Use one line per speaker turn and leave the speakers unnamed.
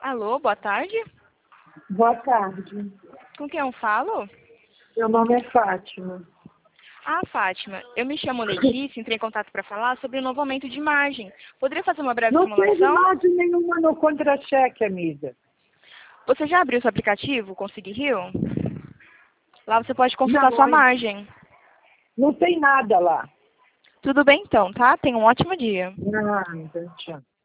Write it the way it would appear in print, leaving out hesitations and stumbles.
Alô, boa tarde.
Boa tarde.
Com quem eu falo?
Meu nome é Fátima.
Ah, Fátima, eu me chamo Letícia, entrei em contato para falar sobre o novo aumento de margem. Poderia fazer uma breve
Não teve
simulação?
margem nenhuma no contra-cheque, amiga.
Você já abriu seu aplicativo, Consegui Rio? Lá você pode consultar
Não,
sua margem.
não tem nada lá.
Tudo bem então, tá? Tenha um ótimo dia.
Nada, tchau.